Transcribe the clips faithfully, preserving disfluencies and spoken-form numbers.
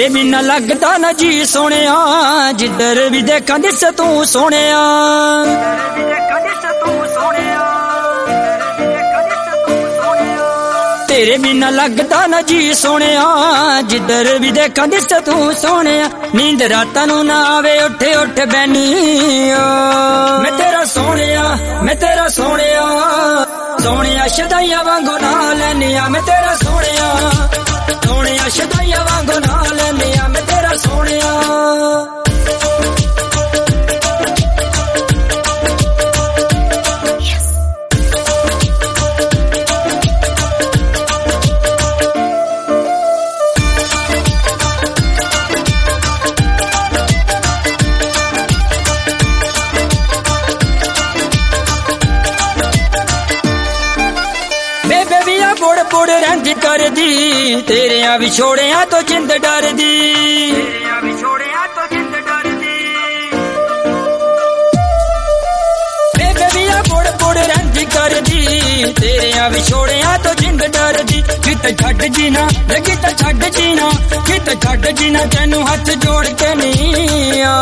तेरे बिना लगदा ना जी सोनिया, जिधर भी देखा दिस तू सोनिया। तेरे बिना लगदा ना जी सोनिया, जिधर भी देखा दिस तू सोनिया। नींद रातां नूं ना आवे उठे उठ बैनी, मैं तेरा सोनिया मैं तेरा सोनिया। सोनिया शदाइया वांगू ना लैनिया, मैं तेरा सोनिया सोनिया शदाइया वांगू ना लैनिया, मैं तेरा सोनिया। बुड़ बुड़ रंज कर दी, तेरिया विछोड़िया तो जिंद डर दी। बेबिया बुड़ बुड़ रंज कर दी, तेरिया विछोड़िया तो जिंद डर दी। कित छड़ जीना कित छड़ जीना कित छड़ जीना, तेनू हथ जोड़ के नी आ।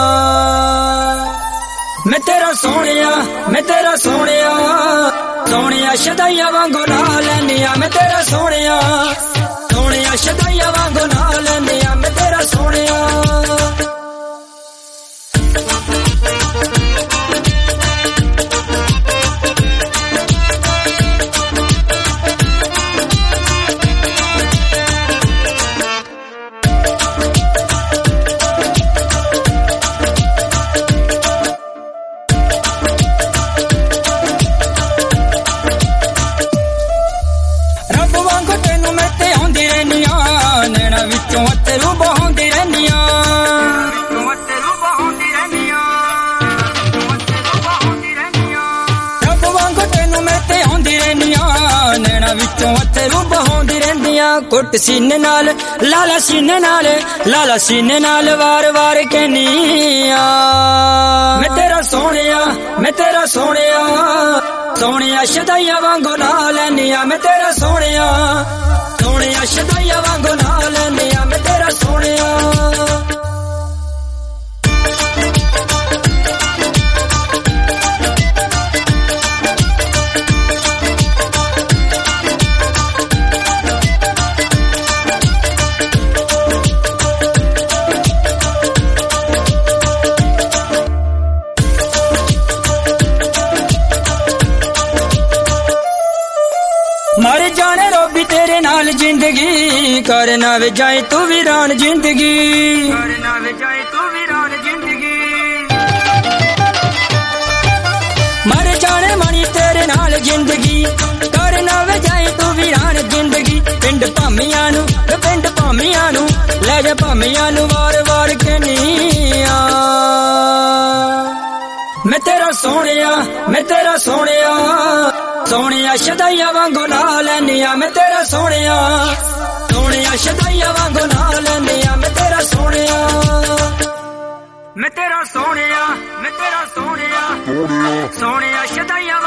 मैं तेरा सोनिया मैं तेरा सोनिया। सोनिया शदाइया वांगू ना लैनिया, मैं तेरा सोनिया सोनिया शदाइया वांगू ना लैनिया, मैं तेरा सोनिया। विचों अथरू बहाउंदी रहनिया, रब वांगू तेनू मैं ते आउंदी रहनिया। नैना विचों अथरू बहाउंदी रहनिया, कुट सीने नाल लाला सीने नाल लाला सीने नाल वार वार कहनिया। मैं तेरा सोनिया मैं तेरा सोनिया। सोनिया शदाइया वांगू ना लैनिया, मैं तेरा सोनिया सोनिया शदाइया वांगू ना लैनिया, मैं तेरा सोनिया। मर जाने रोबी तेरे नाल जिंदगी, करना वे जाए तू वीरान जिंदगी। करना वे जाए तू वीरान जिंदगी। मर जाने मनी तेरे नाल जिंदगी, करना वे जाए तू वीरान जिंदगी। पिंड भामियां नू पिंड भामियां नू ले जा भामियां नू वार वार कहनिया। मैं तेरा सोनिया मैं तेरा सोनिया। सोनिया शदाइया वांगू ना लैनिया, मैं तेरा सोनिया सोनिया शदाइया वांगू ना लैनिया, मैं तेरा सोनिया। मैं तेरा सोनिया मैं तेरा सोनिया सोनिया शदाइया